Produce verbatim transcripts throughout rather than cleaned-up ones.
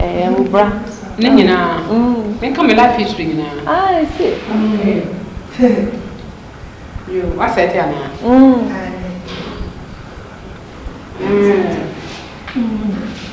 eh ubra ne nyina mm me come life history nyina ah I see yo what's it ya na mm mm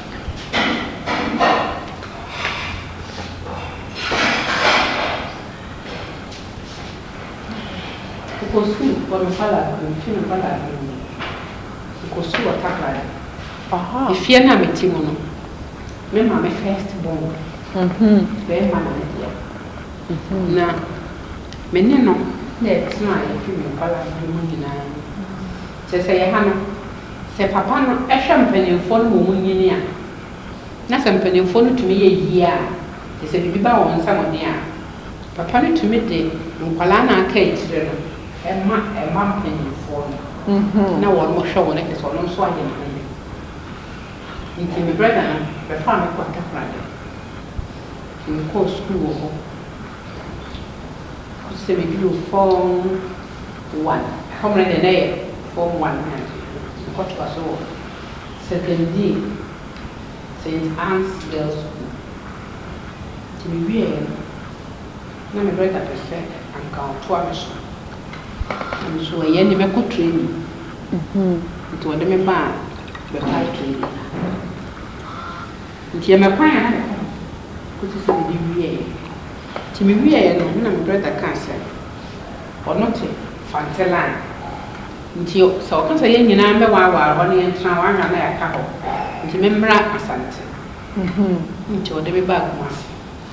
Kosu kwa mfala mfino mfala kosu watakala aha ifia na metimo no me ma me first born mhm be ma na dia mhm na me ne no na etina ya fi me mfala mu nyina se se ye ha no se papa no ehwe mpanimfo no mu nyini a na se mpanimfo no tumi ye yi a se bibi ba won samone a papa no tumi de nkwala na aka etire no Emma, Emma penny for me. No one more show like this or no swine. Into my brother, the farmer quite a Friday. In the course school, say we do form one. Come in the day, form one man. What was all? Second D, Saint Anne's Girls' School. To be real, no, my brother prefer and count to our mission. So I end up training. Mhm. It was me ba be fight training. Nti me kwan na ko ti se di wie. Ti me wie no na me brother kan se. Ono te fantelan. Nti so kan se yen nyina be wa wa ho ne entra wa hwa na ya ka ho. Nti me mra asante. Mhm. Nti o de me ba kumasi.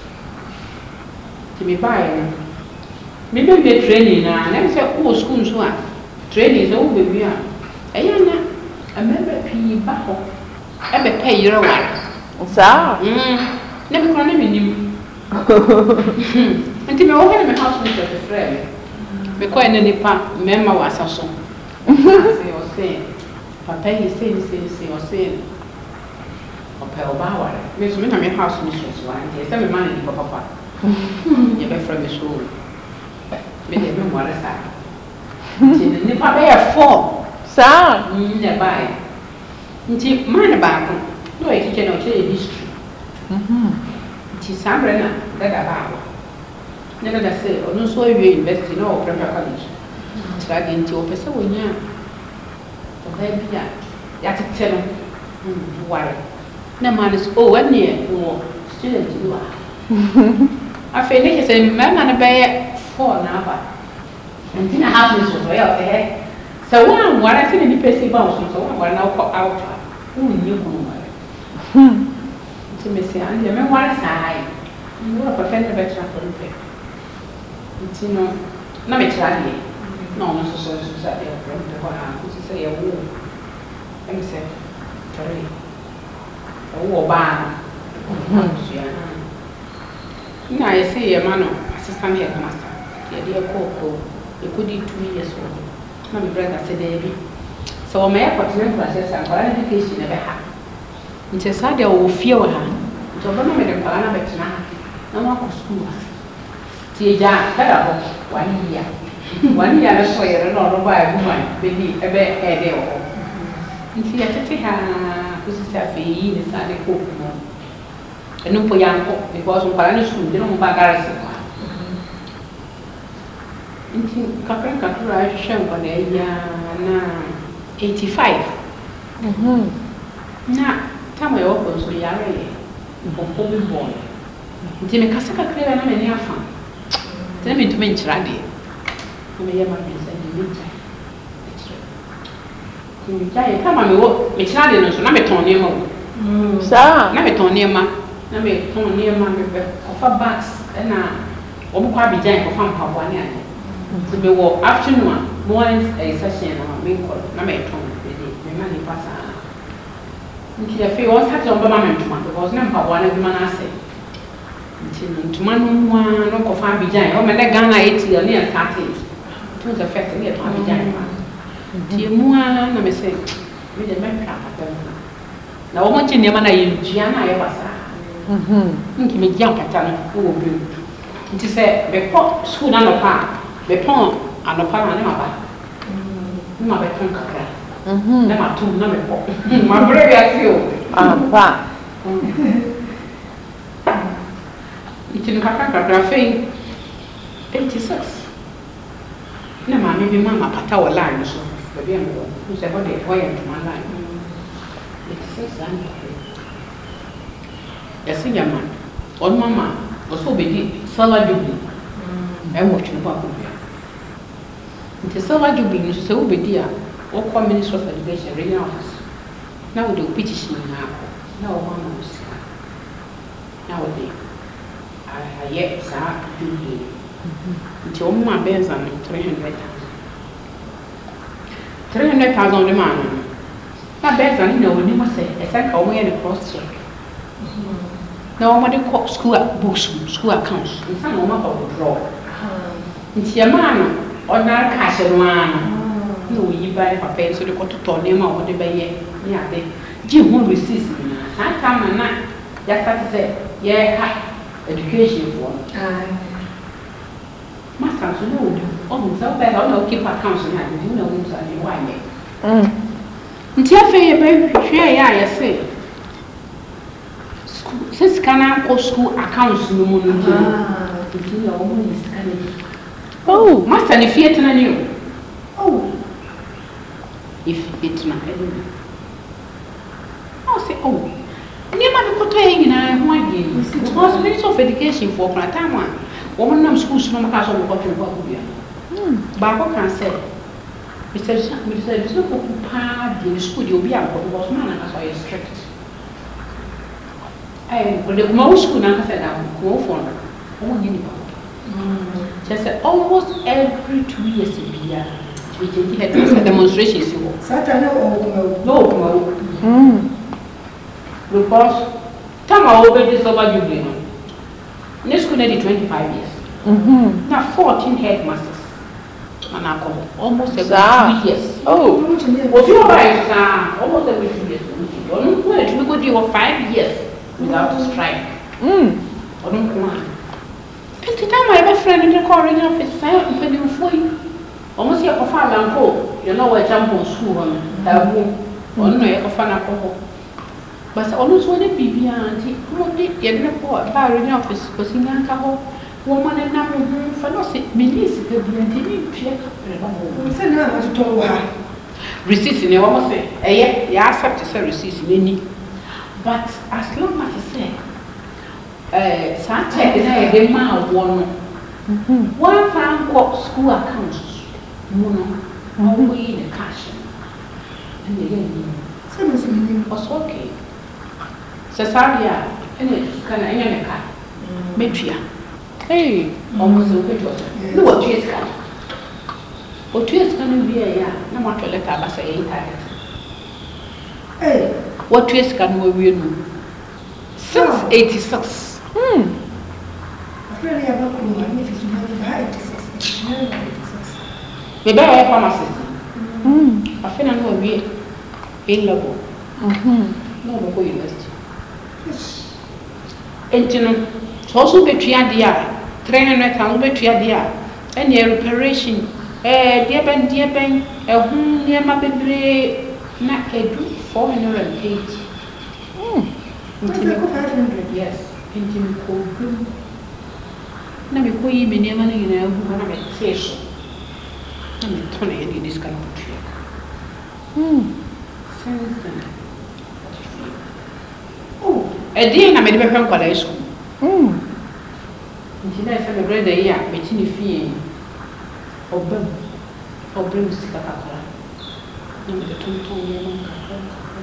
Ti me ba ye me do the training na na say wo school so a training so wo be a eya na amebe pi ba ho e be pay yire wa sa mm na me kro na me nim nti me wo he me house me to friend me ko ene nipa me ma wa asaso say o say papa he say say say o say o pe o ba wa me so me na me house me so wa nti say me ma ni papa papa ye be friend me so me dey me more sa nti ni pa be four sa mm ya bai nti man ba ko no e kike no che history mhm nti sambre na daga ba ko ne daga se ono so ewe university no prepare college tra ge nti o pese wonya o ba bia ya tete no mm ware na man is oh when ne wo student you are afi ne ke se man na be four na ba nti na half is so ya okay so one wara ti ni pesi ba so so one wara na ko out u ni ko no wara nti me se an je me wara sai ni wara pa fende be tra ko pe nti no na me tra ni no no so so so sa e ko de ko na ku se ya wo e me se tare wo ba so ya na ye se ye ma no assistant headmaster ya dia koko e kodi two years old na me brother said baby so me ya continue process and for education e be ha nti sa dia wo fie wo ha nti obo no me de kwa na betina na ma ko school ti ja kada ho wani ya wani ya na so yere no no ba e bu man be di e be e de wo nti ya tete ha ko si sa fe yi ni sa de koko no enu po ya ko because on para ni school de no ba garasi nti kakra kakra a hwehwe nkwa na ya na eighty-five mhm na tama yo ko so ya re bofo bi bon nti me kasa kakra na me ni afa tena me tumi nkyira de me ya ma bi sa ni mi ta ni ta ya tama me wo me kyira de no so na me ton ne ma mm sa na me ton ne ma na me ton ne ma me be ofa bags na obu kwa bijan ko fa mpaboa ne ade so me wo afternoon morning a session na me call na me ton be dey me ma ni pasa nti ya fe won start on ba ma ntuma because na mpaboa na bi ma na ase nti ntuma no mwa no ko fa bijan o me le Ghana eighty ne ya started to the first ne to bijan ma nti mwa na me say me dey me pra pata na wo mo chi ne ma na ye jia na ye basa mhm nki me jia pata no wo bi nti se be ko school na no pa be pon anopa na ne ma ba mhm ma be ton kakra mhm na ma tu na me ko ma bre ya si o ah pa nti no kakra kakra fei eighty-six na maame bi mama pata wɔ line so baabi a mewɔ no sɛ hɔ de hɔ yɛ ntoma line eighty-six and yɛse yɛma ɔno mama ɔsɛ obɛdi silver jubilee ɛwɔ twene baako bia nti silver jubilee no sɛ wobɛdi a wokɔ Ministry of Education regional office na wode wo petition nyinaa kɔ na wɔma ma wo sika na wode ayɛ saa jubilee nti wɔn mu abɛnza no three hundred thousand three hundred thousand de maa no na bɛnza no na wɔn anim sɛ ɛsɛ ka wɔn yɛ ne cross check na wɔn de kɔ school books school accounts nsa na wɔn aba withdraw nti ɛmaa no ɔnara cash no ara no na oyi ba ne papa yi nso de kɔtotɔ nneɛma a wɔde bɛyɛ ne ade gye ho receipts nyinaa saa time na yɛasate sɛ yɛka education foɔ no master so no do ɔno sɛ wobɛyɛ sɛ ɔna wokeep accounts no ade nti na wonim sɛ ade woanyɛ nti afei yɛbɛhwehwɛ yɛ a yɛse sɛ sika no ankɔ school accounts no mu no nti nti na wɔn ne sika no bi oh master ne fie tena ne o oh if it's not anyway I'll say oh nneɛma bi kɔtɔ yɛ nyinaa ho adeɛ yi because Ministry of Education for kora time a wɔn nam schools no maka so wɔkɔ twɛn baako bia baako kan sɛ Mister Mister Mister Poku paa deɛ ne school deɛ obi akɔ because man aka so yɛ strict ɛɛ ɔde kuma wo school na aka sɛ da kuma wo fɔn wɔn nyɛ nipa kyerɛ sɛ almost every two years bia we change head to demonstrations si hɔ Saturday or kuma no kuma wo because time a wɔbɛdi silver jubilee no ne school na di twenty-five years na fourteen headmasters and alcohol almost every two years oh obi wɔ ba saa almost every two years ɔno nko a ɛtumi kɔ di wɔ five years without strike ɔno nko a nti time a yɛbɛfrɛ no de kɔ regional office saa mpanimfoɔ yi ɔmo si yɛkɔfa abanko yɛn a wɔyɛ champion school hɔ no daabu ɔno na yɛkɔfa no akɔ hɔ basa ɔno nso ne biribiara nti wɔde yɛde no kɔ baa regional office kɔsi nyanka hɔ wɔn ma ne nam ho fa no sɛ mini sika bi nti ne mpia kapere no ho sɛ na atotɔ wɔ ha receipt ne wɔn sɛ ɛyɛ yɛ accept sɛ receipt n'ani but as long as sɛ ɛɛ saa check na yɛde maa wɔn no wɔn fa nkɔ school account mu no wɔn yi ne cash ɛna yɛ yi sɛ mo sɛ ni ɔsɔ okay sɛ saa deɛ a ɛna sika na ɛnyɛ ne ka metua hey ɔmo sɛ wopɛ tɔ ne wɔtua sika wɔtua sika no wie yɛ a na moatɔ lɛta aba sɛ ɛyɛ target eh wɔtua sika no wawie no six eighty-six hmm afei yɛ ba ko ma ne fi so na ba eighty-six eighty-six bɛbɛyɛ pharmacist hmm afei na no wawie A level mhm na ɔbɛkɔ university enti no sɛ ɔso bɛtua deɛ a three hundred thousand bɛtua deɛ a ɛne reparation ɛɛ deɛ bɛn deɛ bɛn ɛho nneɛma bebree na ɛdu four hundred and eighty nti me ko five hundred yes nti me kɔ dum na me kɔ yi me nneɛma no nyinaa gu hɔ na me tee so na me tɔ na yɛde ne sika no kɔtua hmm since then oh ɛdeɛ na mede bɛhwɛ nkwadaa school hmm nti na ɛsɛ me brother yi a mekyi ne fie ɔbɛm ɔbrɛ mu sika kakra na mede tontɔn nneɛma kakra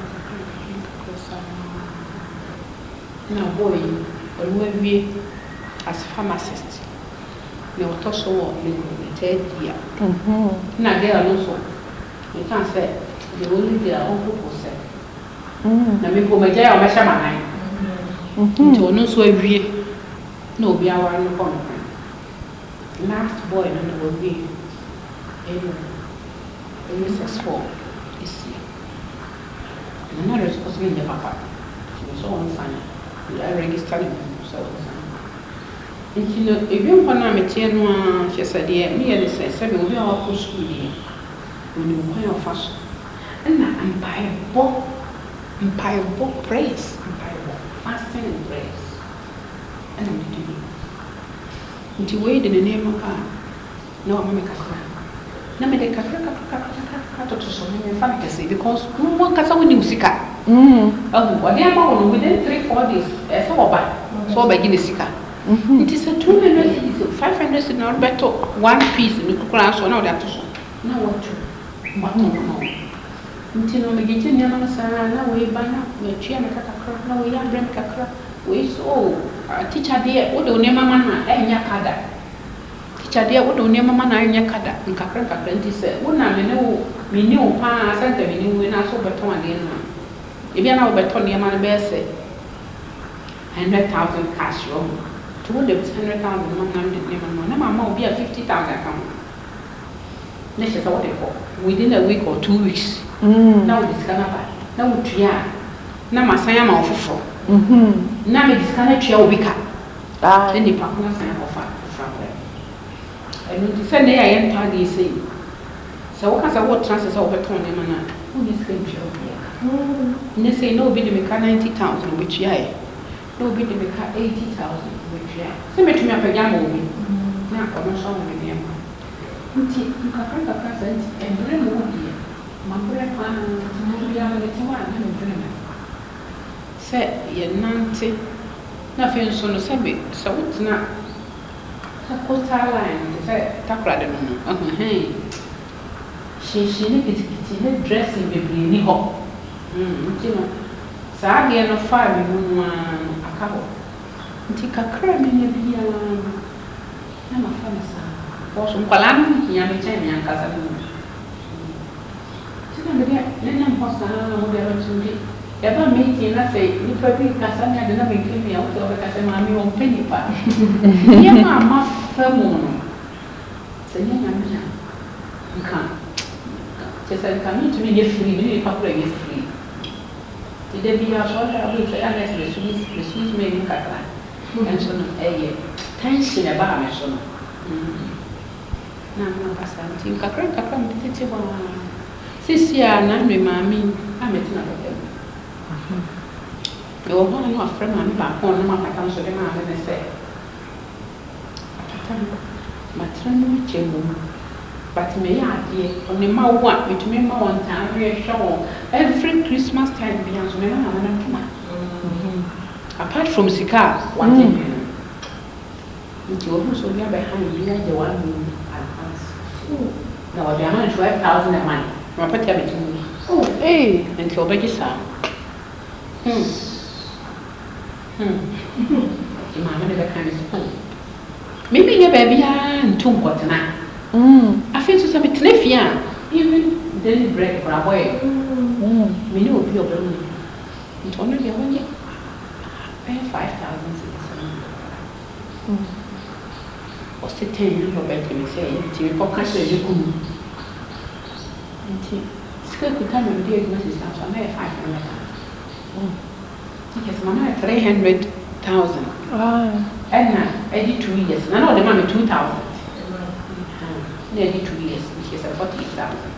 na boy ɔno awie as pharmacist na ɔtɔ so wɔ ne third year na girl no so mekan sɛ the only day a ɔnkɔkɔ sɛ na mekɔ magya a ɔmɛhyɛ manan nti ɔno nso awie na obi aware no kɔ no last boy no na wawie ɛno ɛno six four this year na na response me nyɛ papa so ɔno sane I register him so nti no ebi nkwa na metie no a hwɛ sɛ deɛ meyɛ ne sɛ sɛ obi a wakɔ school deɛ ɔnim kwan ɔfa so ɛna mpaebɔ mpaebɔ praise mpaebɔ fasting and praise ɛna mede bi nti we de ne name ka na o me kakra na me de kakra kakra kakra to so me fa me kase because no one kasa woni usika mm oh what dey am within three four days e so oba so oba gi ne sika it is a two hundred five hundred na better one piece ni kukura so na o da to so na what to ma no no nti no me gi ti nyama na sa na we ba na we twa me kakra na we ya brem kakra we so teacher dey o de o ne mama na e nya kada teacher dey o de o ne mama na nya kada nkakra nkakra nti se wo na me ne wo me ni o pa santa me ni we na so beton ade na e bia na wo beton ne ma na be se one hundred thousand cash ro to wo de one hundred thousand mama na de ne mama na mama obi a fifty thousand account ne se so what they call within a week or two weeks mm na wo discount ba na wo tua na masanya ma ofofo mhm na me discount tua obi ka ah ne pa ko na san ofa ofa eno di se ne ya yen ta de sei se wo ka sa wo transfer se wo beton ne mana wo ni se tua obi ka mm ne sei no obi de me ka ninety thousand obi tua e no obi de me ka eighty thousand obi tua se me tumi apagya ma obi na ko no so mo ne ma nti nkakra kakra sa nti embre mo di ma bre pa mo bi ama ne tiwa na me bre na se ye nante na fe nso no se be se wotna ka kota line se takra de no no eh she she ne kitikiti ne dressing be bri ni ho mm nti no sa de no fa me no aka ho nti kakra me ne bia na ma fa na sa posso kwala no ya me chen me ankasa no tina me dia ne na possa na mo dia ro e ba me ti na sei ni pa bi kasa na de na me kimi ya o to ka se ma mi on peni pa ye ma ma fa mo no se ni na me ya nka se se nka mi tu mi ye free mi pa kura ye free ti de bi ya so ya bi se ya na se su su su me ni ka kra en so no e ye tension e ba me so no na na pasa nti kakra kakra mtete ba sisi a na nwe mami ameti na bebe mhm yo ho no afra mami ba ko no ma pata so de ma me se pata ma trenu chembo but me ya ade oni ma wo a metumi ma won tan re hwe every Christmas time bi anso me na na na tuma mhm apart from sika one thing nti wo so bia be ha bi na je one million na wa bia man twelve thousand a month ma pata be tumi oh eh nti obeji sa hmm hmm ma ma de be kan so me me ye ba bia ntu nkotena mm afi so se me tena fia even daily bread for a boy mm me no obi oberu nti ono bia wonye five thousand mm o se ten no ba ke me se nti me ko ka se je ku nti sika ku ta me de ma se sa so na five hundred mm nti ke mama three hundred thousand ah and na edi two years na no de ma me two thousand na edi two years which is forty thousand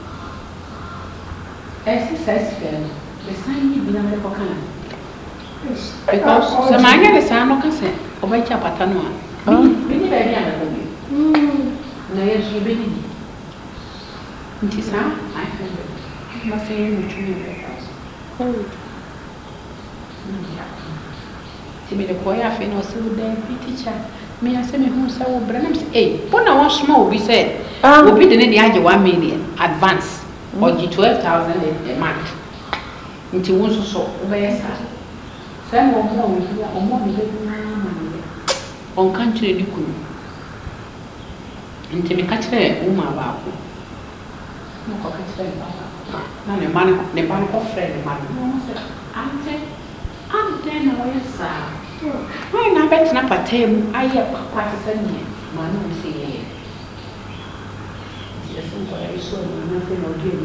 esi size girl the sign ni bi na me ko kana because se ma nya de sa no ka se o ba cha pata no a mi ni ba bi a ko bi mm na ye ji be ni nti sa I hundred ma se ni two hundred oh ti me de ko ya fe no se de bi teacher me ya se me hu sa wo bra na me eh bona wa sma obi se obi de ne de age one million advance or twelve thousand a month nti wo so so wo be sa sa mo mo wo bi o mo bi de na ma ne on kan kire di kunu nti me ka kire wo ma ba ko no ko ka kire ba na ne man ne ban ko friend man no se ante ante na wo sa why na bet na patem aye papa se ne ma no se ye yes so I saw no thing or do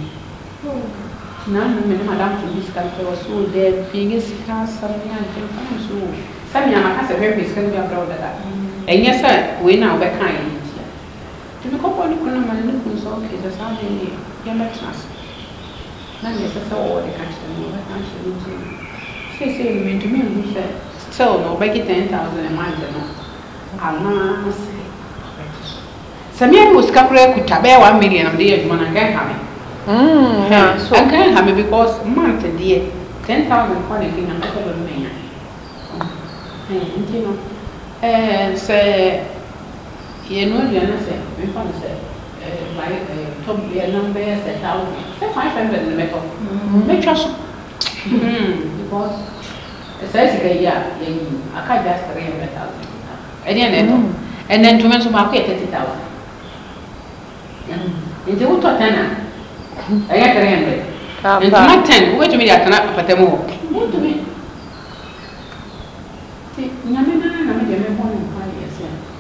na no me madam to this can tell so there being is class something and thing so some ya maka se very scan be abroad that enya say we na we kan yi to me ko ni ko na ma ni ko so okay just how they ya me trust na me se so o de kan se no we kan se ni say say me to me who say still no ba get ten thousand a month no ana se Samia was capre could tabe one million of the year man again have Mm. so I can't have it because month dear ten thousand for the thing and that's what me. You know, and say, you know, you say, we found say, like top year numbers, a thousand, say five hundred in the metal. Make us because it says, yeah, I can't just three hundred thousand. And then to mention market thirty thousand. Into what ten? I got three hundred. And to my ten, wait to me, I cannot put them all. What to me? Namina, Namina, born in five years.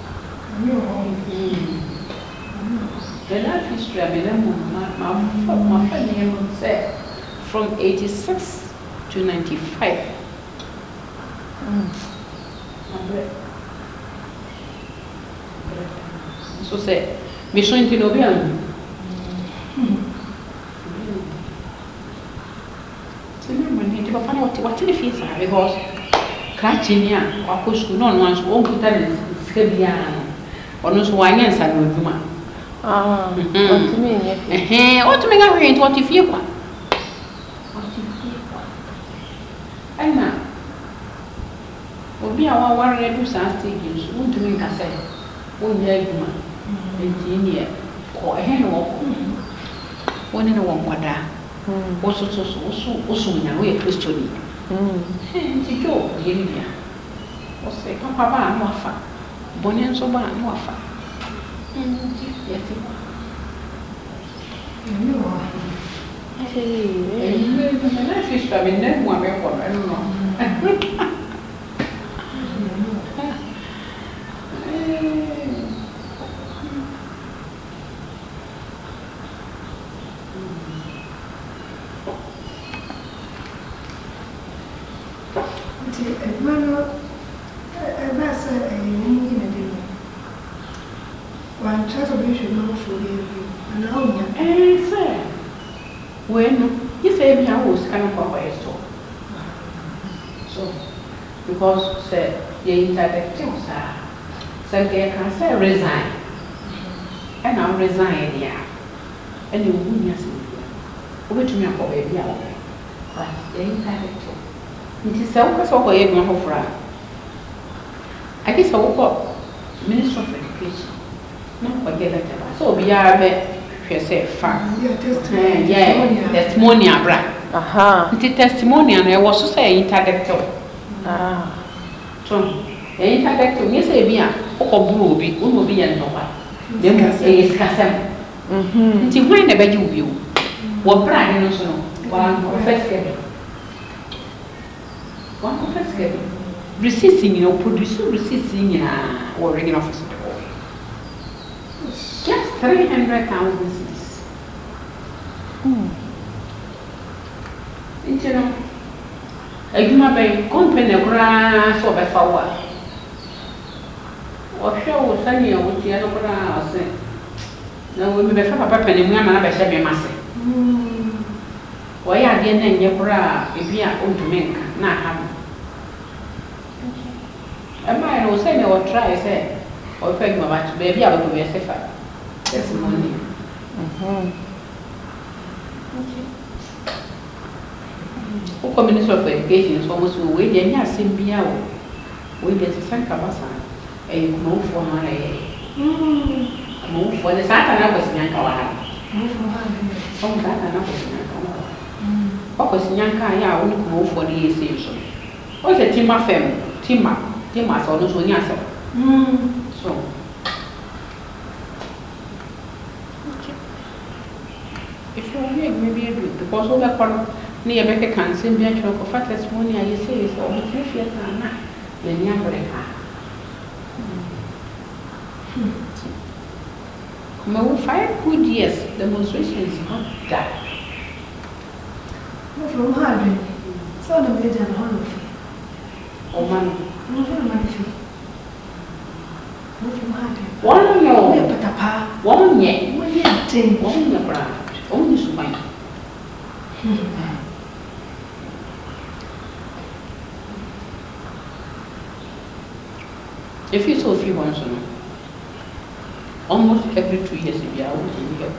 The life history of my family would say from eighty-six to ninety-five. So say, Mission into Nobian. What in the fees are because Cratinia or Cusco, no one's won't put that in Scabiano or no Swanians and Ruma. Ah, what do you mean? Eh, what to make a rate what if you want? What if you want? And now, will be our one red stage, won't to make a say, one year, engineer, or a hen walk. One in a one quadra. Also, also, also, in a way, Christian. And to go, India. Or say, Papa, no fat. Bonian so bad, no fat. Yes, you are. I mean, then one record, I don't know. When you say I was kind of a store. So, because say you interdicted, sir, so they can say resign. And I'll resign here. And you wouldn't see me. Which me for baby out there. But they interdicted. It is so because of a young for I guess I woke up Minister of Education. Not forget that. So we are a say far. Yeah, testimony, bra. Aha. The testimony, and I was to say interdicted. Ah. So, the interdicted, yes, a beer, or blue be, will be a no one. Then is Cassam. Hm. Until when never you view. What brand you know, one first getting. One first getting. Resisting, you know, producing, resisting, or regular office. Just three hundred thousand cities. Hmm. You know, a human being company grass or by forward. Or show Sunny or with the other grass. No, we may have a pepper and women have a shabby massy. Why are the end your bra if you are old to make not have? A man will say, or try, say, or peg my batch, baby, I will be a safer. Testimony. Mhm. Who Minister of Education is almost away, they are simply out. We get to San Cabasa, a move for my move for the Satan was Yanka. Some Satan was Yanka. What was Yanka? I only move for the essential. What's a Tima Fem? Tima, Tima, so no answer. So. If you want maybe because all the part near Becca can send me a truck of fat testimony, I say, is all the three years and not the near breaker. No, five good years, demonstration is not that. No, from Harvey. So, the major and Honor. Oh, man. No, from Harvey. No, from Harvey. One year, but a pa. one year, One year, ten. one year, brother. Only so fine. If you so few ones, almost every two years, if you are in here.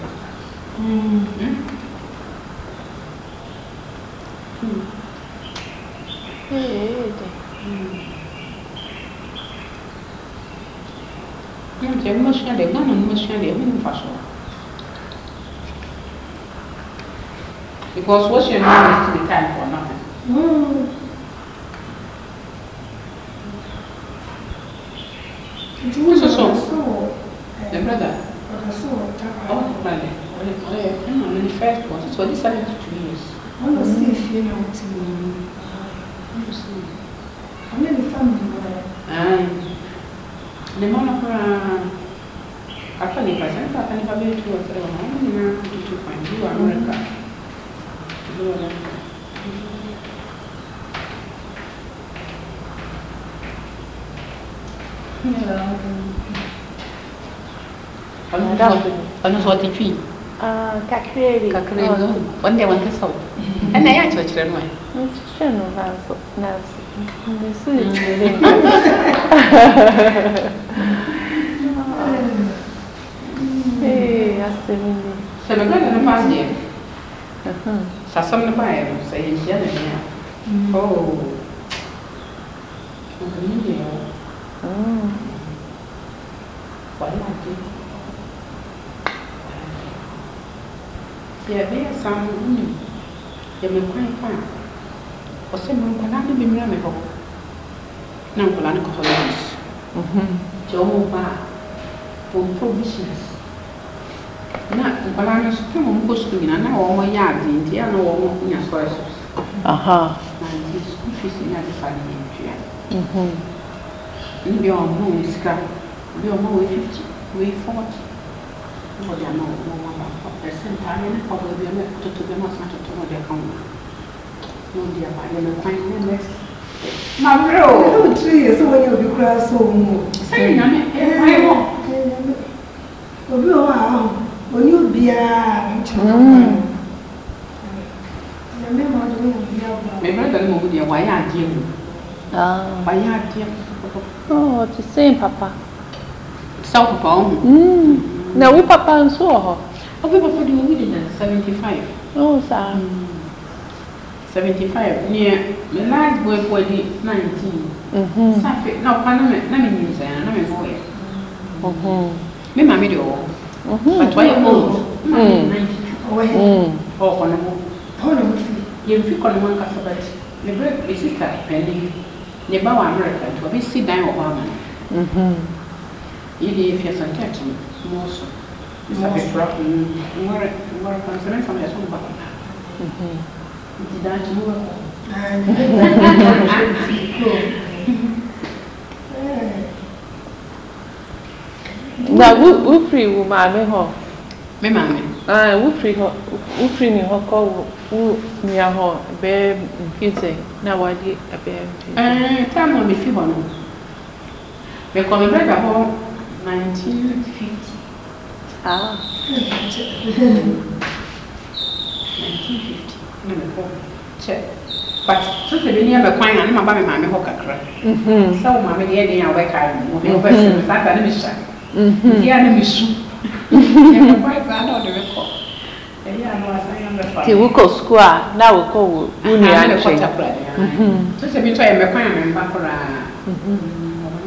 Tem uma chance de ganhar, uma chance de muito fácil. Because what's your name is to be time for nothing. Mm. Who's the son? So, The brother. so, Oh, the brother. I'm in the first one. So this is two years. I want to see if you know to me. I'm in the family. Aye. The man of her. I can't even say I can't even be two or three. I'm going to find you America. Ano so ti twi ah kakrebi kakrebi wande wande so ana ya cho chire no ai chire no va so na ni su chire eh asemini se me gana na pas dia sa som na ba e se yin ya na ya oh ni dia mm wala ti ya be sam ni ya me kwai kwa o se mo kwa na bi mi na me ko na ko la na ko ho mhm jo mo ba for provisions na ko la na su mo ko su ni na na wo mo ya di ndi ya na wo mo nya scholarships aha na ndi school fees ni ade fa ni ntwa mhm ni bi o mo sika bi o mo we fifty we forty mo dia no mo ma ba percent ta ni ko bo bi me to to be ma sa to to mo dia kan no dia ba ya me kwan ni next ma bro Oh, three years when you be crying so much. say na me e kwai mo Obi o wa when you be a mm na me ma do you be a me brother ni mo dia wa ya die mu ah wa ya die oh the same papa South Papa on mm na o papa nso ho obi papa di mo di na seventy-five oh sa seventy-five near the last boy boy di nineteen mhm safi na pa na me na me nim say na me boy mhm me ma me di o mhm but why old Mm. ninety-two oh mm oh kono mo oh no see ye fi kono mo ka sabati me break me sister penny ne ba wa America to be sit down o ba man mhm ye di fi san tat mo so sa be trap ngore ngore kan se me fa me so ba mhm di da ti mo na wo wo free wo ma me ho me ma me ah wo free ho wo free ni ho ko wo ni a ho be mfite na wa di be mfite eh ta mo me fi ho no me ko me brother ho nineteen fifty ah nineteen fifty na me ko che but so se be ni be kwan na ma ba me ma me ho kakra mhm so ma me de de ya we kai mo me ba se sa ta na me sha mhm dia na me su ya ko ba ba na de ko e ya no asa ya me fa ti wo ko school a na wo ko wo wo ni a ko che ta pra mhm so se bi to ya me kwan me ba kra mhm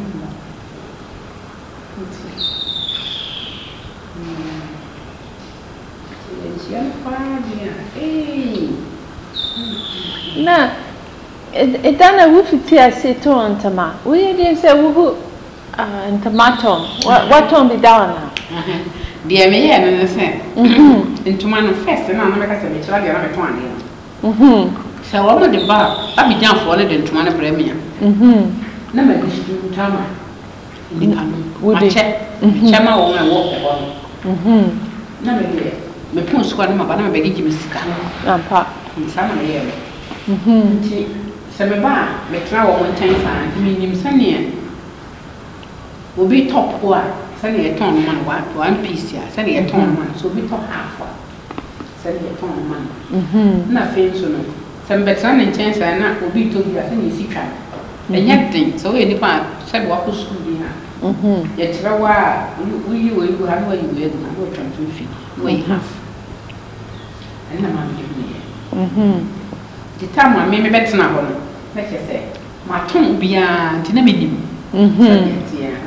na e dana wo fiti ase to ntama wo ye de se wo ah ntama ton wa ton bi down na dia me ye no se mhm ntuma no first na na me ka se me chira dia na me ton ade mhm se wo mo de ba abi janfo ne de ntuma ne bre me ya mhm na me di ntama ni kanu Wo ma de? che che ma wo me wo ko ho mhm na me de me pon so na ma ba na me be gi mi sika ampa nsa na me ye mhm nti se me ba me tra wo nten fa mi nim sane obi top ko a sane e ton man wa one piece ya sane e ton man so obi top half sane e ton man mhm na fe so no se me tra ne nten fa na obi to bi a sane e si twa enya den so we nipa said what was school dinner. Mhm. Yet, why we will have what you will not go from two feet. We have. And the man give me. Mhm. The time I made me better now. Let's just say, my tongue beyond the minimum. Mhm.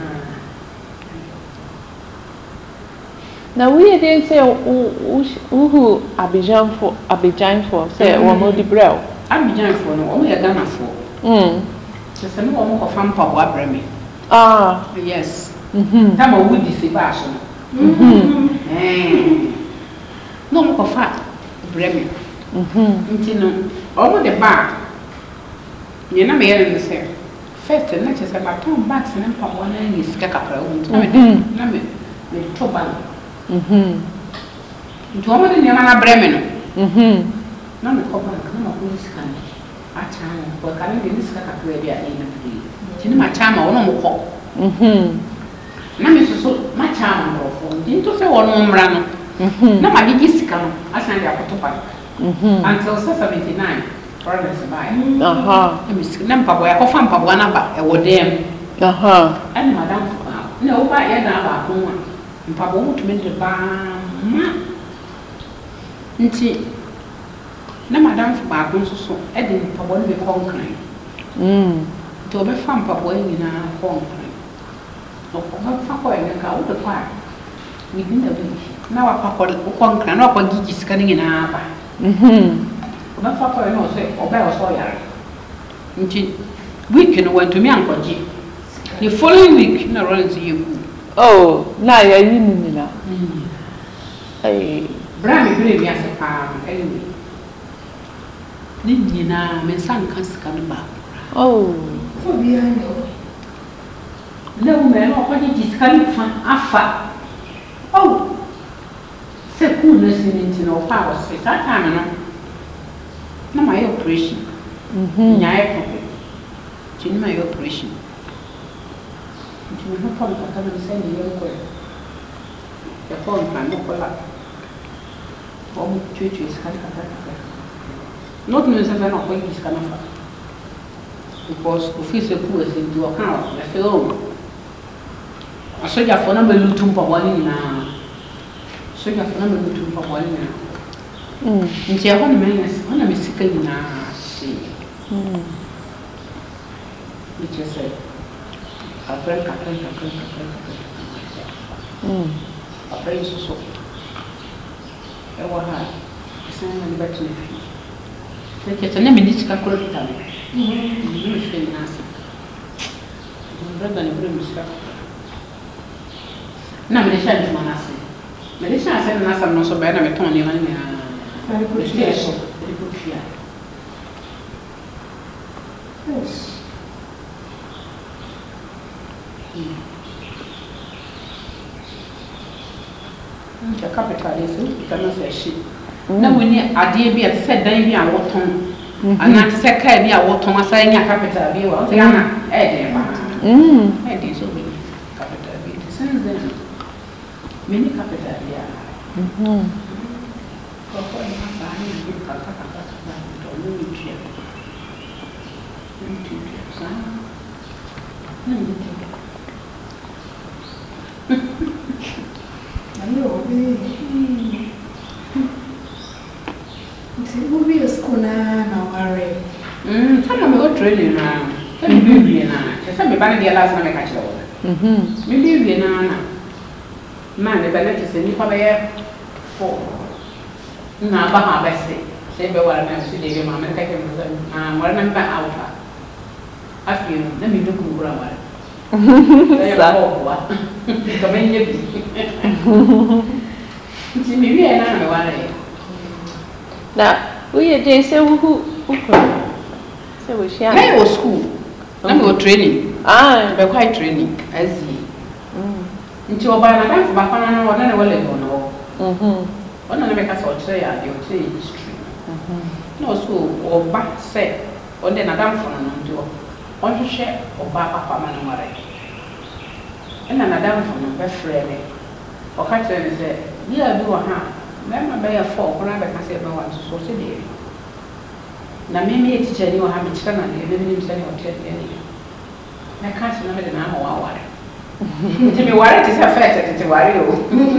Na we dey say who Abidjan for Abidjan for say wo mo di brel. Abidjan for no, o ya Ghana for. Mm. So say no mo ko fam pa wa bra me. Ah, yes. Mhm. Time o wudi se ba so. Mhm. Eh. No mo ko fa bra me. Mhm. Nti no, o mo de ba. Ye na me yere no say. First na che say ba ton bags na pa wa na ni sika kakra o nti na me na me me to ba. Mhm. Nti o mo de nyama na bra me no. Mhm. Na me ko ba na ma ko sika ni. A cha no, ko ka ni ni sika kakra bi a e na bi. Nti ni ma cha ma wo no mo ko. Mhm. Na me so so ma cha ma ro fo. Nti to say wo no mra no. Mhm. Na ma gigi sika no, asan dia ko to pa. Mhm. Until seventy-nine. Foreigners buy. Aha. Emi sika na mpaboa ya ko fa mpaboa na ba e wo dem. Aha. And madam na wo ba ya na ba ko a. Mpaboa mo tumi de ba ma. Nti na madam ba ko so so e de mpaboa no be konkran. Mm. To be fa mpaboa ni na konkran. No ko ba fa ko e ka wo de kwa. Within the week. Na wa pa ko konkran na ko gigi sika ni na ba. Mhm. Ba fa ko e no say oba o so yare. Nti week no want to me ankoji. The following week na run to you. Oh, na ya yi ni ni na. Mm. Eh. Bra me bere bi ase pa anyway. Ni ni na me san kan sika no ba. Oh. For behind you. Na wo me no ko ji sika ni fa afa. Oh. Se ku na sininti no pa wo se ta ta no. Na my operation. Mhm. Nyaaye ko. Chini my operation. Nti no pa ko ta na se ni yo ko. Ya ko nkan no ko la. Bo mo chuchu sika ka ka ka. Not no se na ko yi sika na fa. Because office ku ese do account na fe o. Asoja fo na be lutum pa wani na. Soja fo na be lutum pa wani na. Mm. Nti ya hono me yes, hono me sika ni na shi. Mm. Which is a kapren kapren kapren kapren kapren. Mm. Kapren so so. E wa ha. Isa na ni batu ni fi. Se ke tane me ni sika kro kita me. Mhm. Ni me fi na si. Ni brother ni bro mi sika. Na me sha ni mana si. Me sha se na sa no so ba na me ton ni ma ni na. Yes. The capital is you cannot say shit. Na we ni ade bi a se dan bi a woton. Ana se kai bi a woton asa nya capital bi wa. O ya na e de ba. Mm. E de so bi capital bi. Since then many capital bi a. Mhm. Ko ko na ba ni bi ka ka ka ka ka to no ni tria. Ni tria sa. Ni tria. Ayo, be. Nti wo bi school na na ware. Mm, tana me go training na. Tana me bi na. Se me ba na dia last na me ka kire wo. Mhm. Me bi bi na na. Man, the benefits in Nicola four. Na ba ha ba se. Se be wala na su de be ma me ka ke mo ah wala na ba out. Afi na me do ku gura wala. Sa ko wa. Ko me nye bi. Nti me wi na me wala e. Na, we dey say who who who say we share. Na yo school. Na me go training. Ah. Be quite training as Mm. nti oba na dan ba kwa na wona na wala go no. Mhm. Ona na me ka so tire ya de o tire history. Mhm. No so oba se onde na dan fono no nti o. On hwehwe oba papa ma no mare. Ena na dan fono be frɛ me. O ka tire me se ya bi wa ha. Me ma be ya four kona be ka se be wa so se de. Na me me teacher ni wa ha me kira na de me me se ni o tire de ni. na cash na me de na ho aware nti me ware ti se first ti ware o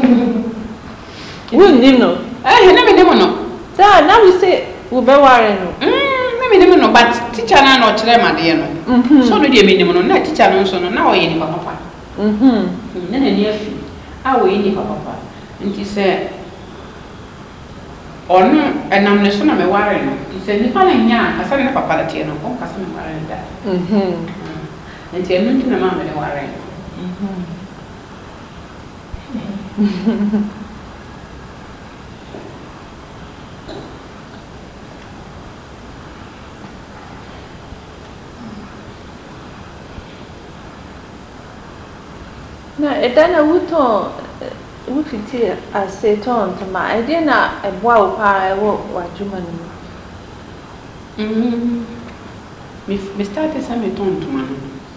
Who no? eh na me dem no So now we say we be ware no. Mm na me dem no but teacher na na o kire ma de no. So no de me dem no na teacher no so no na o ye ni papa papa. Mhm. Na na ni afi. A o ye ni papa papa. Nti se ono enam ne so na me ware no. Nti se ni pa na nya asa na papa la tie no ko kasa me ware da. Mhm. Nti enu nti na ma me ware. Mhm. Na edana wuto wufiti aseton tama ede na ebwa wo pa ewo wadwuma no. Mhm. Mi mi start esa me ton tuma no.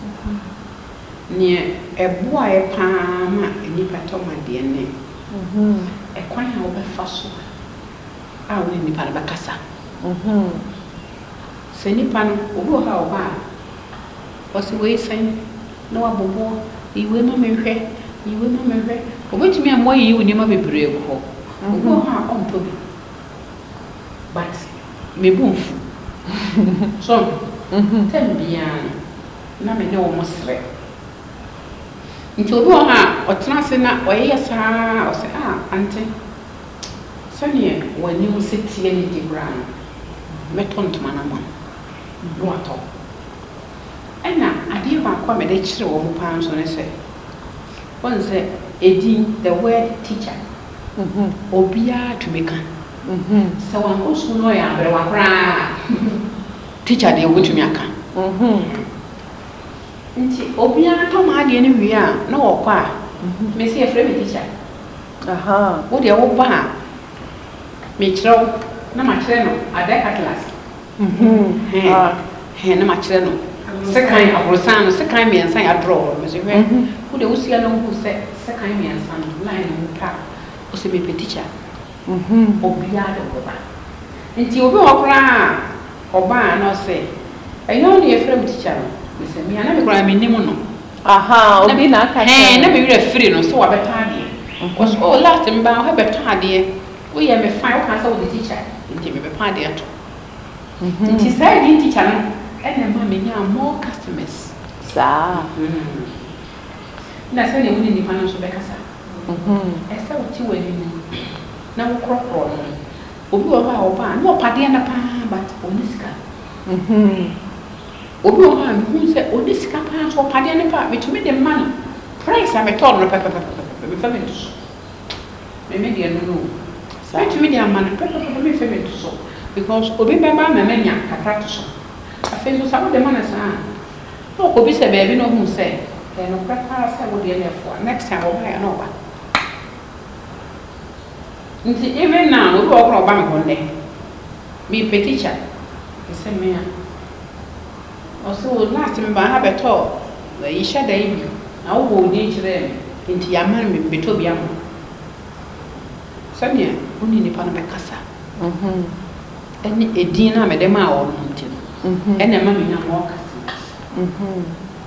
Nie ebwa e pa ma nipa to ma de ne. Mhm. E kwan a wo be fa so. A wo nipa na bakasa. Mhm. Se nipa no obo ha oba. O se we sen na wa bobo iwe ma menhwe iwe ma menhwe obetumi am wayi wo nima bebre ko obo ha onto bi but me bonfu so mhm tambia na me ne wo mosre nti obi ha otena se na oyeye saa o se ah ante sane wani wo setie ni di bran me tontoma na ma no ato ena ade ba kwa me de kire wo pan so ne se won se edin the word teacher mhm obia to make mhm so wan ko so no ya bere wa kra teacher de wo to me aka mhm nti obia to ma de ne wi a na wo kwa me se e frame teacher aha wo de wo ba me kire na ma kire no adeka class mhm he he na ma kire no sekan abrosan sekan me ensan ya draw me se hwe wo de wo sia no hu se sekan me ensan line no pa o se me teacher mhm obia de ko ba nti obi wo kra oba na o se eyo ne e frame teacher no me se me ana me kra me nim no aha obi na aka eh na me wira free no so wa beta de o so oh last me ba ha beta de wo ye me fine wo kan sa wo de teacher nti me be pa de ato mhm nti sai di teacher no and then mommy nya more customers sa mhm na say ne woni ni fa no so be kasa mhm e say wo ti wani ni na wo krokro no obi wo ha wo ba na opade na pa but onisika mhm obi wo ha mi say onisika pa so opade na pa metumi de man price am to no pepe pepe me fa me so me me de no no sa metumi de man pepe pepe me fa me so because obi be ba me nya kakra to so afenso sa wo de mana sa no ko bi se baby no hu se e no prepare sa wo de lefo next time wo ba no ba nti even now wo ko ko ba me honde mi peticha se me ya o so last me ba ha beto yi sha da yi na wo wo ni kire me nti ya man me beto bia mo sanya oni ni pa no be kasa mhm eni edin na me de ma wo no nti mhm ena ma me nya mo kasa mhm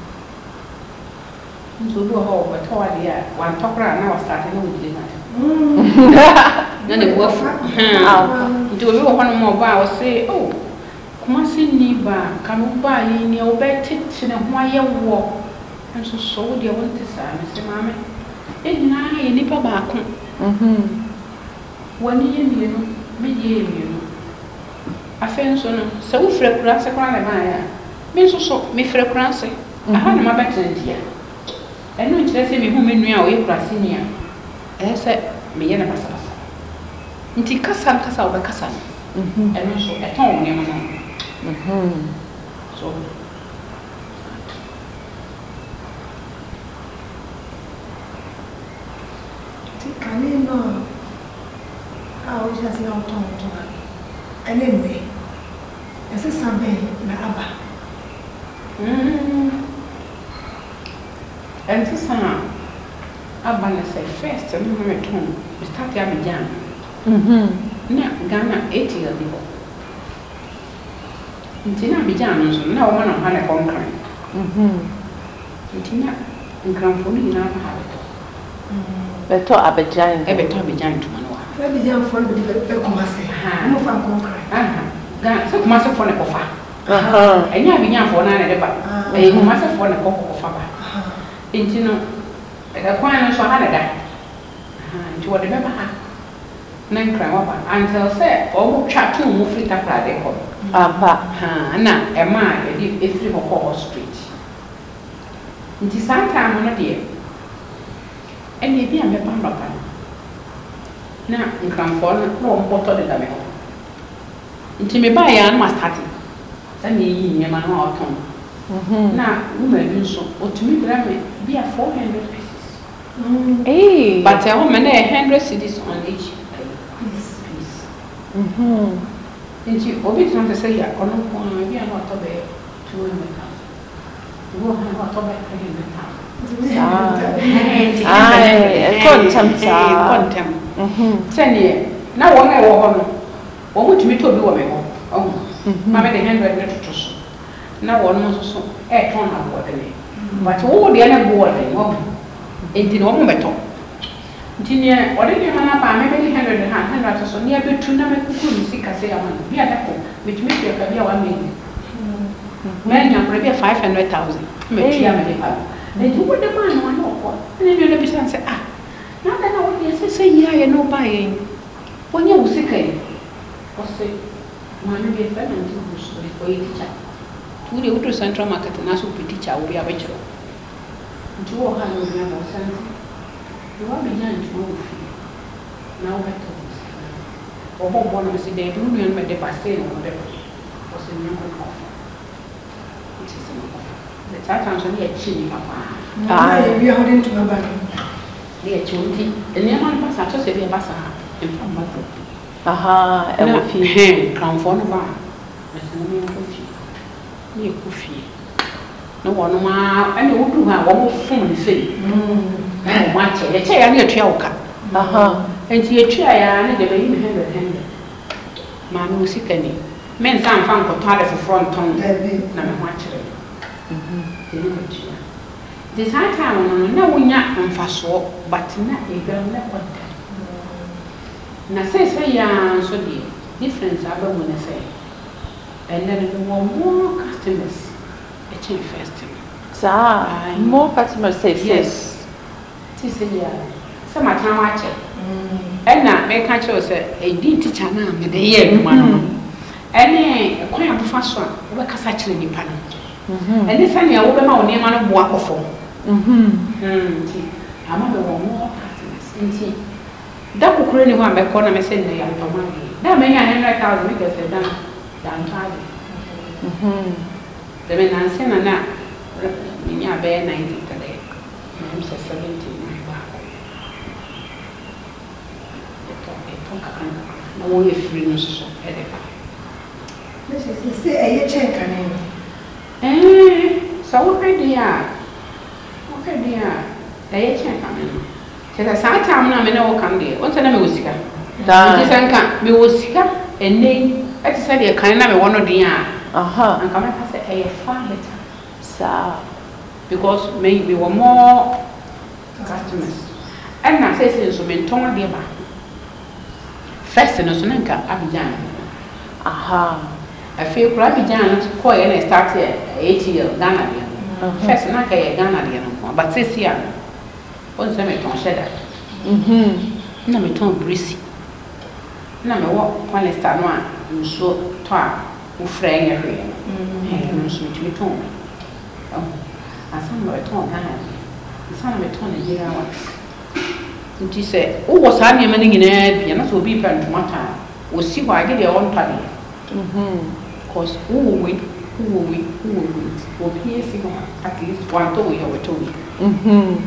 nso do ho ba to ade a wan tokra na wa start na wo di na mhm na ne wo fu ah nti obi wo hono mo ba wo say oh kuma se ni ba kan ba yi ni o be tete ne ho aye wo nso so wo de won te sa me se mame enina ye ni pa ba ko mhm wani ye ni no me ye ni no afenso no se wo frekura se kwa na ba ya me nso so me frekura se aha na ma ba tendia eno nkyere se me hu me nua o ye kurase ni a eh se me ye na basa basa nti kasa kasa o be kasa mhm eno so eton ne mo no mhm so ti kani no a o ja se o ton ton ene me ese sabe na aba mhm and this one aba na say first no me ton we start ya me jam mhm na Ghana eighty years ago nti na bi jam no na wo na ha na konkran mhm Ntina nkramfo ni na ha beto. Beto abejan. E beto abejan tuma no wa. Abejan fo no be kumase. Ha. Mo fa konkra. Aha. Ga so kumase fo ne kofa. Aha. Enya abejan fo na ne de ba. E kumase fo ne kofa ba. Ntino e da kwan no so ha ne da. Aha, nti wo de be ba ha. Na nkran wa ba. Until say o mo twa to mo frita prade ko. Ampa. Ha, na e ma e di e free ko street. Nti santa mo no de ene bi am be pa ndo pa na nkramfo no no mpoto de da me ho nti me ba ya na start sa me yi nyema na oton mhm na wo ma bi nso otumi bra me bi a four hundred pieces mm eh but I want me na one hundred cedis on each piece mhm nti obi tun say ya ono ko bi a na to be two hundred wo ha na to be three hundred ah ah kontam sa kontam mhm sene na wo na wo ho no wo mutumi to bi wo me ho oh ma me de one hundred net to so na wo no so so e ton na wo de ne but wo de na go de wo enti no mo beto nti ne wo de ne ma na ba me be one hundred ha one hundred to so ne be tu na me kuku ni sika se ya ma bi ada ko bitumi te ka bi a one million me nya pro bi five hundred thousand me tu ya me de pa e tu wo de ma no no ko ne ne be san se ah na da na wo de se se ya ye no ba ye wonye wo sika ye o se ma ne be fa na nti wo so e ko ye teacher tu de wo central market na so pe teacher wo ya be chiro nti wo ha no ya ba san ni wa be nya nti wo fi na wo beto o bo bo no se de du nu me de passer no de o se ni ko ko nti se no ko de tata so ni e chi ni papa ah e bi ho de ntuma ba ni e chi nti eni ma no pasa to se bi e pasa en fa ma to aha e wo fi he kramfo no ba na se no me ko fi ni ko fi no wo no ma ani wo du ha wo mo fun ni sei mm eh mo ache e che ya ni etua wo ka aha enti etua ya ni de be yi one hundred hundred ma no sika ni men san fa nko to ale front ton na me ho akere mhm de ni etua de sa time no na wonya mfaso but na e gra na kwata na say say ya so di difference aba mo na say and then we want more customers a change first sa more customers say yes ti say ya say ma tan wa che mm and na me ka che o say e di teacher na me de ye aduma no ene kwan abufa so a wo kasa kire nipa no mhm ene say ya wo be ma wo ne ma no bo akofo mhm mhm ti ama be wo more customers nti da kokoro ni ho am be ko na me say na ya pama da me ya one hundred thousand me get say dan dan tadi mhm de me na se na na me ya be ninety today me say seventy ba eto eto ka kan na wo ye free no so e de pa me say se e ye check kan ni eh so wo ka dia wo ka dia e ye check kan ni se da sa ta am na me na wo kan dia won se na me wo sika da ti san kan me wo sika enei e ti se de kan na me wo no dia aha an ka me ka se e ye far better sa because maybe we more customers and na say say so me ton de ba first no so na nka Abidjan aha I feel for Abidjan no ko ye na start eight years Ghana de first na ka ye Ghana de no but say see am on se me ton sheda mhm na me ton brisi na me wo Palestine no a nso to a wo frɛ nye hwe mhm nso me ton asan no ton Ghana asan me ton Nigeria wa nti se wo wo sa ne ma ne nyina bia na so obi pa ntomata wo si ho age de on pa de mhm cause wo we wo we wo we wo pie si ho at least one to we ho to we mhm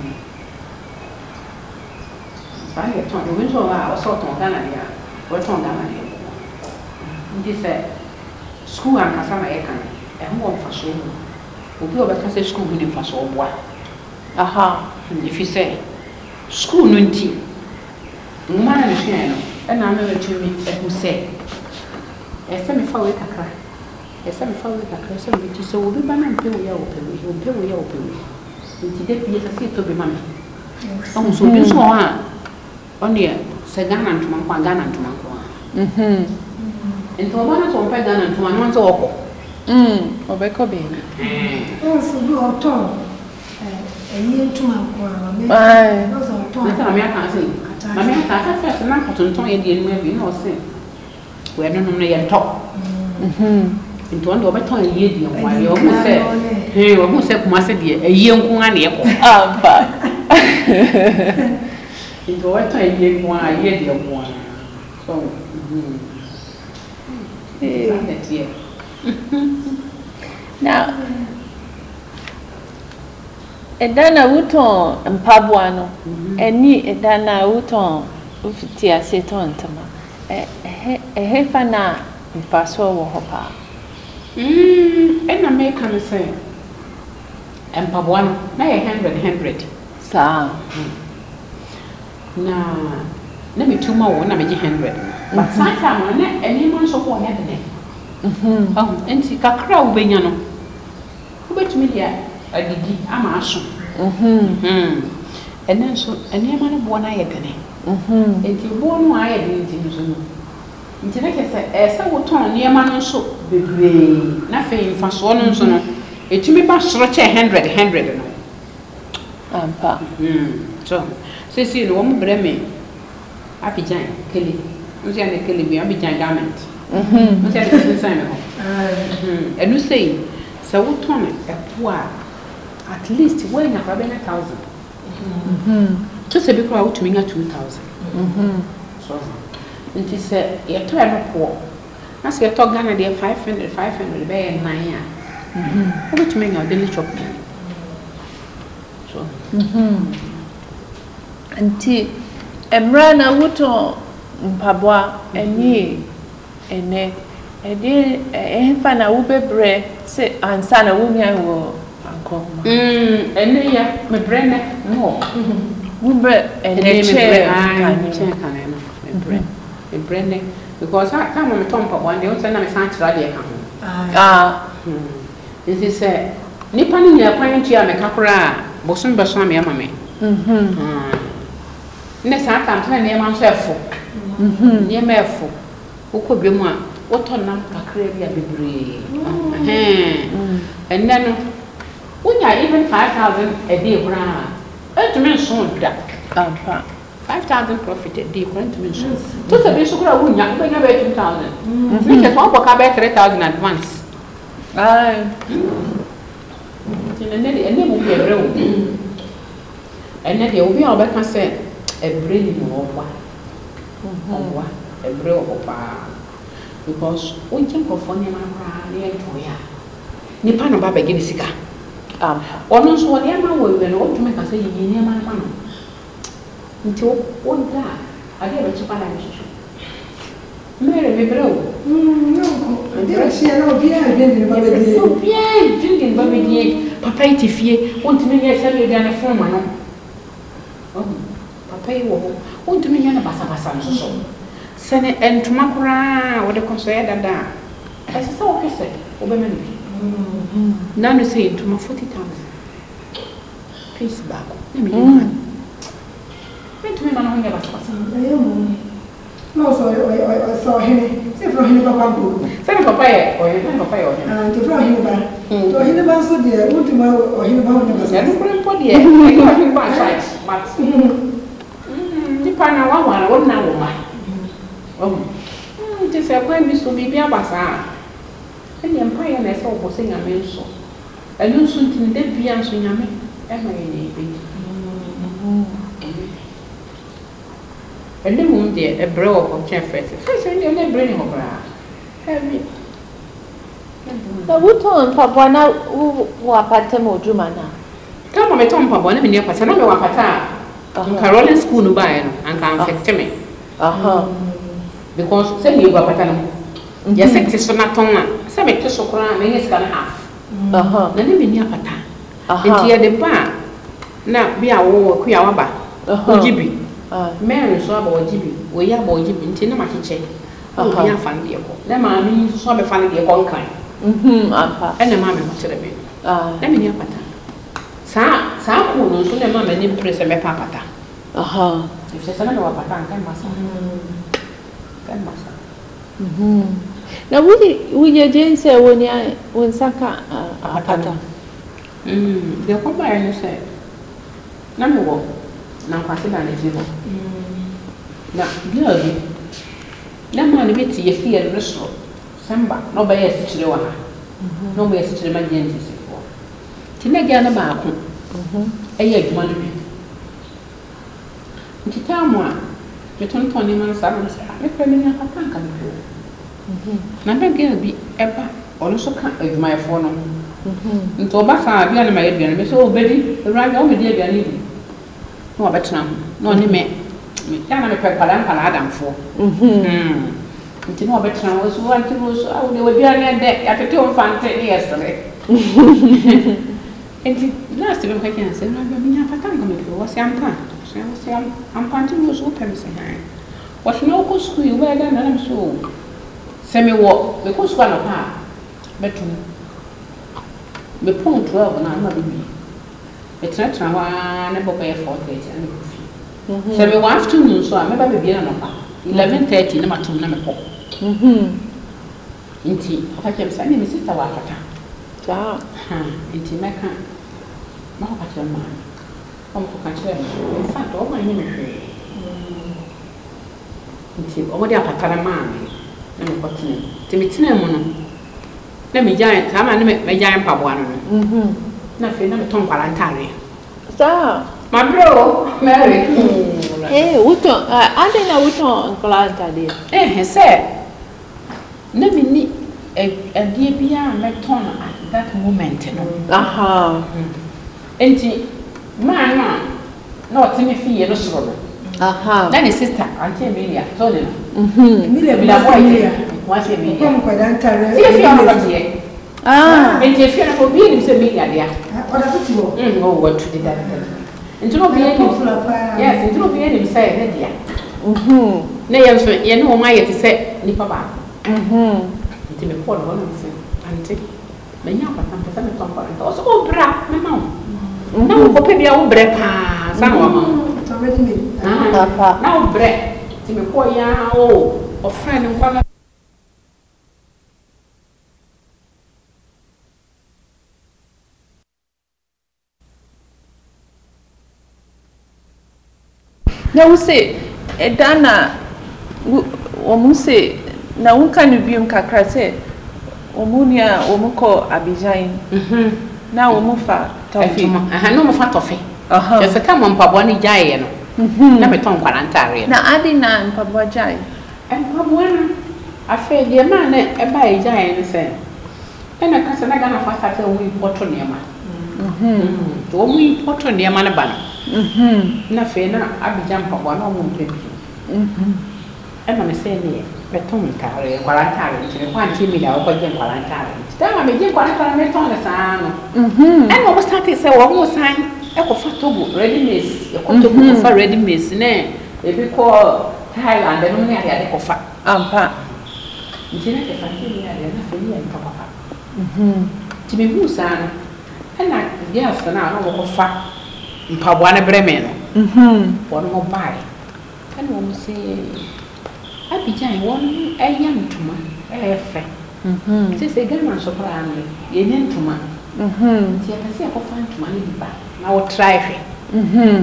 sa ne ton do winso wa o so ton Ghana dia wo ton Ghana dia nti se school an kasa na ye kan e ho fa so obi obeka say school ni fa so boa aha if you say school no nti ngoma na hwe no e na me wetu mi e hu say e se me fa we kakra esa me fa we kakra se me ti so obi ba na mpe wo ya wo pe wo mpe wo ya wo pe wo nti de pie se to be mama o so bi so ha oni se Ghana ntuma kwa Ghana ntuma kwa mhm nti o ba na so mpe Ghana ntuma no nso okọ mm obeko be o so bi o to eh eyi ntuma kwa me ai no so to na me aka se na me aka ka first na ko tonton ye die no bi no se we no no no ye to mhm nti wanda obeton ye die kwa ye o mu se he o mu se kuma se die eyi nko a na ye ko aba nti obeton ye nko a ye die ko so mhm eh now edana wuton mpaboa no eni edana wuton ufiti aseton tama eh eh eh fa na mpaso wo hopa mm ena me kan say mpaboa no na ye one hundred one hundred sa na na me tuma wo na me one hundred but sata no na eni man so ko na de mhm oh enti kakra wo benya no wo betumi dia adidi ama aso mhm mhm enen so eni ma no bo na ye dene mhm enti bo no aye de enti so no enti na kese esa wo ton ne ma no so bebre na fe mfa so no so no etumi ba soro che one hundred one hundred no ampa mhm so se si no wo mo bre me Abidjan kele nsi ane kele bi Abidjan garment mhm nsi ane kele sai me ho mhm enu sei se wo ton e po a at least when you have a thousand mhm to se bi kwa wo tumi nga two thousand mhm so nti se ye to e no po na se ye to Ghana de five hundred five hundred be nine a mhm wo tumi nga daily shopping so mhm anti emra na wuton mpaboa eni ene ede ehfa na wo bebre se ansa na wo mia wo anko mm ene ya me brene no wo bre ene che kan che kan na me brene me brene because I come me tom mpaboa de o se na me san kira de ka ho ah this is say nipa ni ya kwan tia me kakora bosun beso me ama me mhm ne sa ta ntena ne ma nso efo mhm ne ma efo ukobwe mu a woton nam kakra bi a bebre eh enne no unya even five thousand a day bra etumi nso da ampa five thousand profit a day kwa etumi nso to se bi sukura unya ubenya be two thousand mhm ke so boka be three thousand advance ai ene ne ene mu bi ebre wo ene de obi a obeka se ebre ni mo wa mhm wa ebre wo pa because when you go for them and they enjoy ya nipa no ba bege ni sika am ono so wode ama wo we no tumi ka say yi ni ama ma no nti o nda ade be chipa na chichu mere me bro mm no ade she na obi a de ni ba be die obi a de ni ba be die papa itifie o ntumi ye se me dia na form no papa yi wo o ntumi ye na basa basa no so sene entuma kura wode konso ya dada ese se o kese o be menu mhm na no say entuma forty thousand piece back na me mhm entuma na no ya basa basa ayo mo no so o o so hene se fro hene papa ko sene papa ye o ye papa ye o ye ah te fro hene ba to hene ba so de ultima o hene ba wona basa ya no kura po de e ko hene ba church but mhm ti pa na wa wa na wo na wo ma oh mm ti se kwa mi so bibia basa ene mpa ye na se obo se nyame nso enu nso ntin de bia nso nyame e ma ye ne bi mhm ene mu de e bre wo ko chen fete fete ene ene bre ni ho bra heavy na wuton mpaboa na wo apate mo djuma na kama me tom mpaboa na me ne pata na me wa pata nka rolling school no ba ye no anka affect me aha because say me go pata no yes it is so na ton na say me to so kra na yes kan half aha na ne me ni apata enti ye de ba na bi a wo ku ya waba ojibi ah me so aba ojibi wo ya ba ojibi enti na ma cheche o bi afa ne ko na ma mi so be fa ne de ko nkan Mhm, ampa. Ene ma me hotere me. Ah. Na me ni apata. Sa sa ko no so na ma me ni press me pa apata. Aha. If se sana no apata kan masa. Kan masa. Mhm. Na wudi wuje jense woni won saka apata. Mm, de ko ba ni se. Na me wo. Na kwase na ne jibo. Na girl bi. Na ma ne beti ye fie no so. Samba no ba ye sikire wa ha. No ba ye sikire ma gye ntisi fo. Ti na gya na ba ko. Mhm. Eye adwuma no bi. Nti tamu a me tonton ni man sa na sa. Me kwa me na papa nka me ko. Mhm. Na ba girl bi eba ono so ka adwuma ye fo no. Mhm. Nti oba fa bia na ma ye bia na me so obedi, ewra ga o me di bia ni di. No abetena ho. No ni me me ya na me pe kwala kwala adamfo. Mhm. Nti no abetena ho so wanti no so awu de wabia ne de ya tete o fante ne yesere. Nti last time ka kian se no bia me nya pata nka me ko wasi ampa. Se wasi ampa nti no so pe me se han. Wasi no ko school we da na na so. Se me wo me ko school na pa. Betu. Me pon twelve na na bibi. Betra tra wa na boko ye four thirty na ko fi. Mhm. Se me wa afternoon so a me ba be na no pa. eleven thirty na matum na me ko. Mhm. Inti akakem sa ni me sister wa afata. Ja. Ha, inti meka. Ma ko kache ma. Ko ko kache. In fact, o ma ni me hwe. Inti o mo dia afata na ma me. Na me ko tine. Ti me tine mu no. Na me giant, sa ma ni me me giant pa bo ano no. Mhm. Na fe na me ton kwala ntare. Sa. Ma bro, Mary. Eh, uto, ande na uto kwala ntare. Eh, se. Na me ni e die bia me ton at that moment no. Aha. Enti ma no na o timi fie no soro no. Aha. Na ni sister, auntie Emilia, so le. Mhm. Emilia bila boy. Wa se Emilia. Kom kwa dantare. Si fie no tie. Ah, enti fie no ko bi ni se Emilia dia. Oda futi wo. Mm, oh, what to the that. Enti no bi ni. Yes, enti no bi ni say na dia. Mhm. Na ye so ye no ma ye ti se nipa ba. Mhm. Enti me ko no no se. Auntie. Me nya pa tam pa me tom pa. O so ko bra, me ma. Na ko pe bia wo bre pa, sa no ma. Ah, papa. Na o bre. Ti me ko ya o, o friend nkwa na wo se edana wo mu se na wo kan biom kakra se wo mu nia wo mu ko Abidjan. Mhm. Na wo mu fa tofi. Aha, no mu fa tofi. Aha. Je se ka mo mpabo ni jaye no. Mhm. Na me ton kwala ntare. Na adi na mpabo jaye. Mpabo na afa de ma na e ba e jaye ni se. E na ka se na ga na fa sa se wo importo ne ma. Mhm. To mu importo ne ma na ba no. Mhm. Na fe na Abidjan mpabo na wo mpebi. Mhm. E na me se ne me ton ntare kwala ntare ni kwa nti mi da wo ko je kwala ntare. Tama me je kwala ntare me ton na sa no. Mhm. E no mo start se wo mo san e ko fa Togo ready made e ko Togo ko fa ready made ne e bi ko Thailand no ne ya de ko fa ampa nti ne ke fa ti ya na fe ni en ko fa mhm ti me hu sa no e na dia sa na no ko fa mpabwa ne breme no mhm won mo bai e no mo se Abidjan won e ya ntuma e fe mhm se se gama so pra ande ye ne ntuma mhm ti ya ka se ko fa ntuma ne di ba na wo try hwe mhm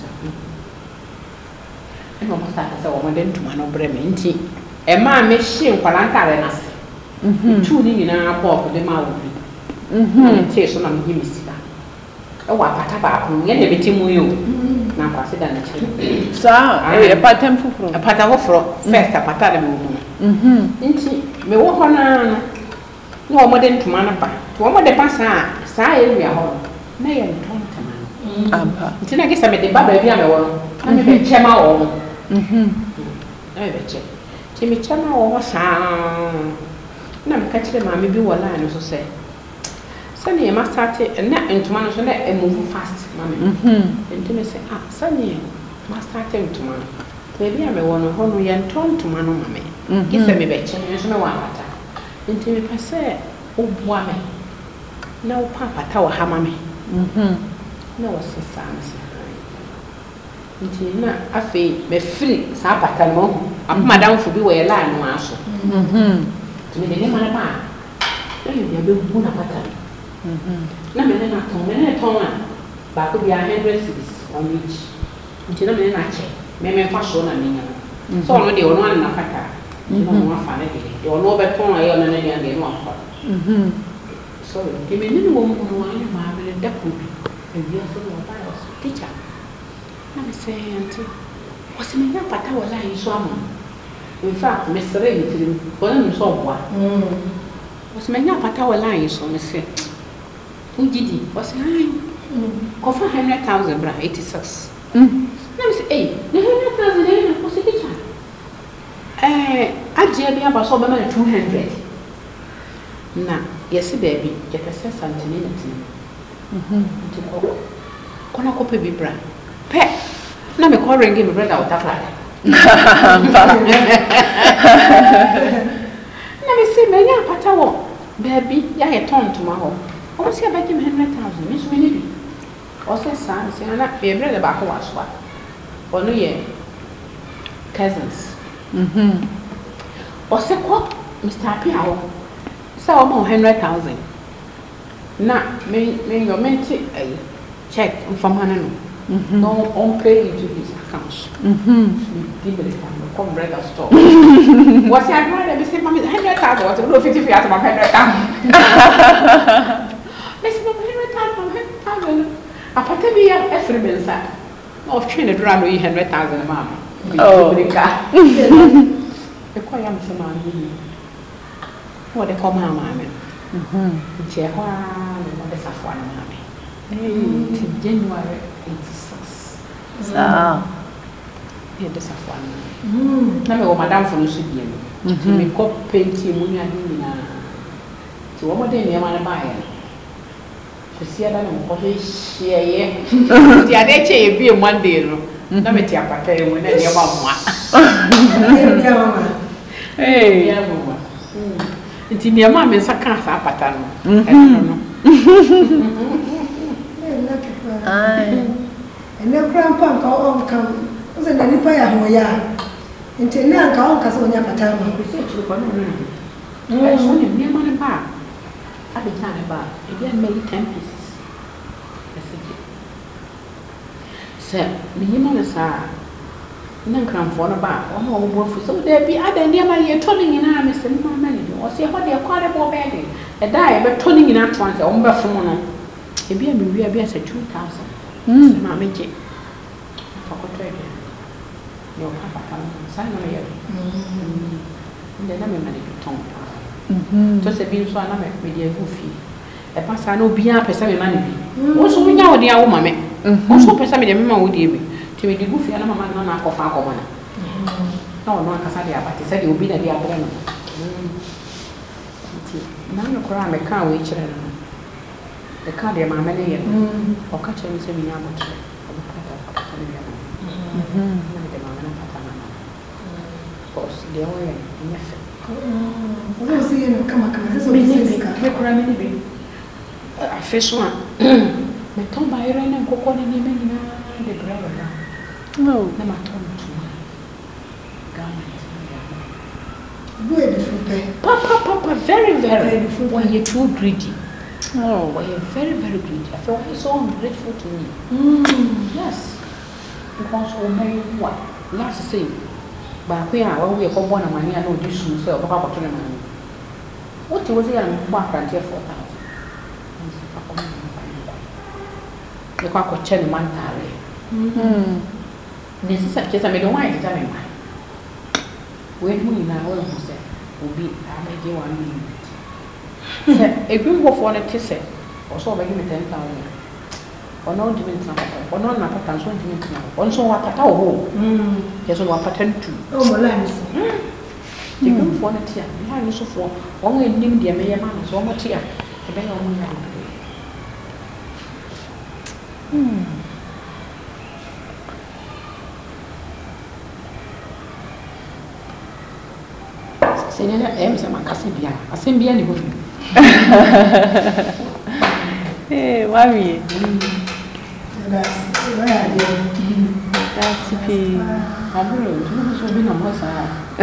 e mo sa ka se wo mo den tuma no bre me nti e ma me hye nkwala ntare na se mhm tu ni ni na bo ko de ma wo bi mhm ti so na me gi misika e wa pata ba ko ye ne beti mu yo na kwa se da na chi sa e pata mfufuro e pata wo fro first pata da me wo mhm nti me wo ho na no no mo den tuma na ba to mo de pa sa sa e wi ho na ye nton ampa nti na gisa me de baba bia me wo no na me be chema wo mhm na me be che ti me chema wo saa na me ka kire ma me bi wo la no so se se ne ma start na ntoma no so na e move fast ma me mhm nti me se ah se ne ma start ntoma no te bia me wo no ho no ye nton ntoma no ma me gisa me be che me so me wa ata nti me pa se bua me na wo papata wo hama me mhm na wo sesa nse nti na afi me free sa pata no madam fu bi wo ye la no aso mhm me de ma na ba na ye bia be bu na pata mhm na me na ton me na ton a ba ko bia one hundred cedis on each nti na me na che me me fa so na me nya so no de ono an na pata nti no mo afa na de de ono be ton ayo na na nya de no afa mhm so de me ni wo mo no an ma be de ko bi e bia so no ba so teacher na me say auntie what's me nya pata wala yi so am in fact me sere ni tirim ko na so boa mm what's me nya pata wala yi so me say ungidi what's ai ko fa one hundred thousand bra eighty-six mm na me say eh na one hundred thousand eh na ko se teacher eh aje bia ba so ba na two hundred na yesi baby je pese santini na tin mhm nti ko kona ko pe bi bra pe na me ko ringi me brother otafra na me say me nya pata wo baby ya ye ton to ma ho o se ba ki one hundred thousand me so me ni bi o se san se na be brother ba ko waso a ono ye cousins mhm o se ko Mister Apia ho sa o mo one hundred thousand na me me yo menti eh check from hana no mhm no on pay into his account mhm give the time come brother store what I rather be say mama one hundred thousand what no fifty fiat one hundred thousand let's go one hundred thousand one hundred thousand apata bi ya every bensa no train the drama one hundred thousand mama oh brika e kwa ya msema nini what they come mama mhm che kwa no de safwa na mama eh ti January eighty-six ah e de safwa mm na me wo madam fo no so bie no ti me ko penti mu ni ade ni na ti wo mo de ni ma na ba ya so sia da no ko he hie ye ti ade che e bie Monday no na me ti apata e mu na ni ma mo a eh ya mo nti ni ma me saka sa apata no e no ai ene grandpa nka on kam uze na nipa ya ho ya nti na nka on ka so nya pata ma ko se chi ko no no e so ni ni ma na ba a be ta na ba e bia me ten pieces se ni ni ma na sa na nkramfo no ba o ma o bo fu so de bi ada ni ma ye to ni nyina me se ma ma ni o se ho de kwa de bo be de e da e be to ni nyina to an se o mbe fu mo no e bia me wi a bia se two thousand mm ma me je fa ko trade yo pa pa pa sa no ye mm nde na me ma de ton mhm to se bi so na me me de gu fi e pa sa no bia pesa me ma ni bi wo so nya wo de a wo ma me wo so pesa me de me ma wo de bi ti me de gu fi na mama na na ko fa ko bona na wo no akasa de abate se de obi na de abere no ti na no kora me ka we kire no the card ya mama ne ye o ka chere se mi nya moto o ka ta ka ta ni ya mhm na de mama na pata na boss de o ye ni fe o se ye no kama kama se so se ka me kora me ni bi a fe so a me ton ba ire na kokko ni me ni na de bravo na no na ma ton tu good food papa papa very very when you too greedy. Oh, well, you're very, very greedy. I feel so ungrateful to me. Mm. Yes. Because we may what? Last the same. But we are when we are born a money, I know this soon, so Papa to the money. What was it? I'm back and here four thousand. The quack of Chen Mantare. Hm. This is such as I made a wine to tell me why. When we now will say, will be, I made you one minute. A group of one at Tisse, or so by giving ten thousand. Or no diminished number, or no number, and so diminished number. Also, what at all? Hm. Yes, what patent to. Oh, my lands. The group of one at here, behind so for only named the Amelia man, so much here. The bell only had to Hmm. Say, I'm some Cassibia, a Symbian. Eh, mami. That's where I did. That's be. Abro, tu so bi na mo sa.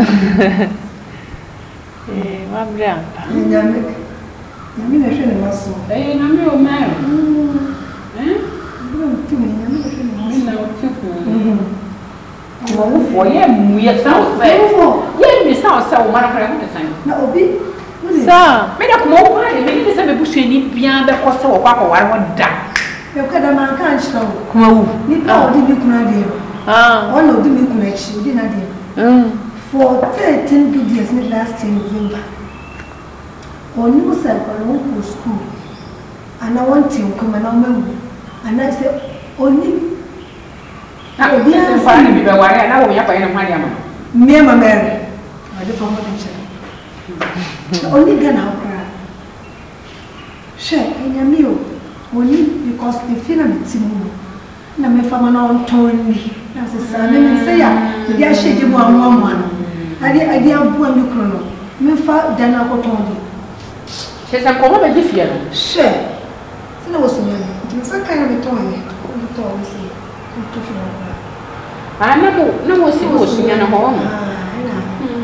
Eh, mami ampa. Nyame. Nyame na hwe ne maso. Eh, na me o ma. Eh? Bro, tu me nyame na hwe ne maso. Mi na o tifu. Mo wo fo ye mu ye sa o se. Ye mi sa o se o ma na kra mo san. Na obi. Sa. Me da ko mo kwa ye me ni se me bu suani bia be ko se wo kwa ko ware wo da. Eu quero dar cancha. Kuma wu. Ni pa odi bi kuna de. Ah. Ona odi bi kuna chi, odi na de. Mm. For thirteen good years ni last year November. Oni mo say ko lo ko school. Ana want him come na mewu. Ana say oni Na obi se fa ni bi be ware na wo ya pa ye na hwade ama. me ma mere. Ade fa mo de che. Oni ga na okra. She, enyami o. Oni because the film timu na me fama na on toni na se sa me say ya di a shege mu anwa mu ano ade ade abu ami krono me fa dan akoton di Se se ko mo be di fie no. she se na woso me di se kan me ton ye ko to wo se ko to fi na Ah, na mo na mo si mo si na ho mo. ah ina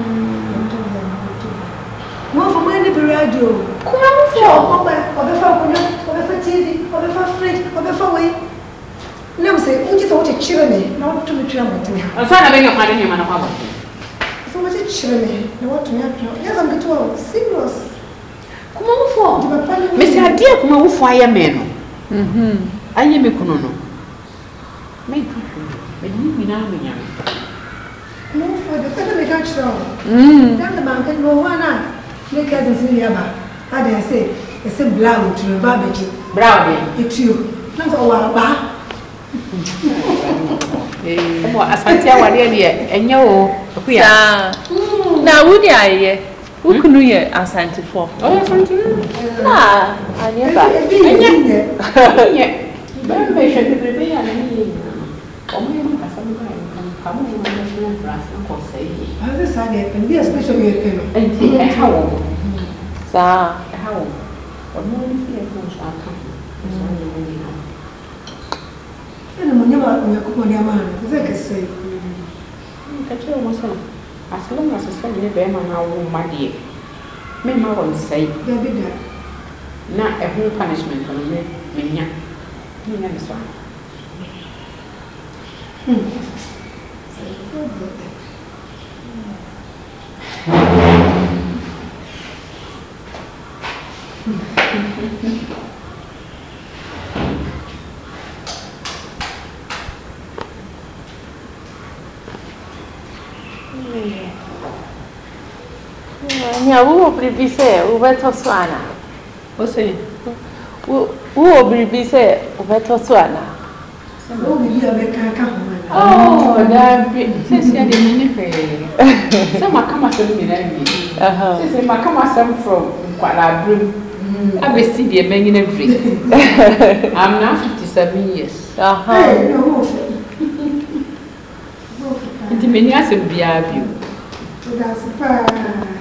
mo fo mo ni bi radio Kuma mo fo o ba o be fa ko no o be fa T V o be fa fridge o be fa we na mo se o ji so o che chire me na o to me twa mo tene Asa na be ni hwade ni ma na kwa ba. so much chile na watu yapyo yaza mkitu wao serious Kuma mo fo. Ndibapani Me se ade kuma wo fo aye me no. Mhm. Aye me kuno no. Me tu. Me ni mi na me nya. no for the better make action Mm. dan the man can no one make us in yaba how they say they say blood to the babeji Bravo be. it you na so wa ba Eh, mo asante awade de enye o. Akuya. Sa. Na wudi aye. Ukunu ye asantifo. Oh, asante. Na, anye ba. enye Enye. Ba be hwe de be ya na ni. Omo ye mo kasam ba en kan mo mo na brass ko sei. how this are they and be especially a pelo Enti e ha wo. Sa. E ha wo. Omo ni fi e ko so aka. So ni mo ni na. ina mnyama myakupo ni amana zeke sei Kache mo so. As long as so ni be ma na wo ma de. Me ma won sei. ya bida Na e ho punishment no me me nya. Ni nya so. hmm Nya wo bribi se wo beto so ana. O sei. Wo wo bribi se wo beto so ana. o bi ya be kan kan ho Oh, da bi. Se se de ni fe. Se ma kama so mi na mi. Aha. Se se ma kama some from Kwala Brim. Abesi de menyi na dri. I'm now fifty-seven years. Aha. eh no mo fe Nti meni asem bia bio. so that's pa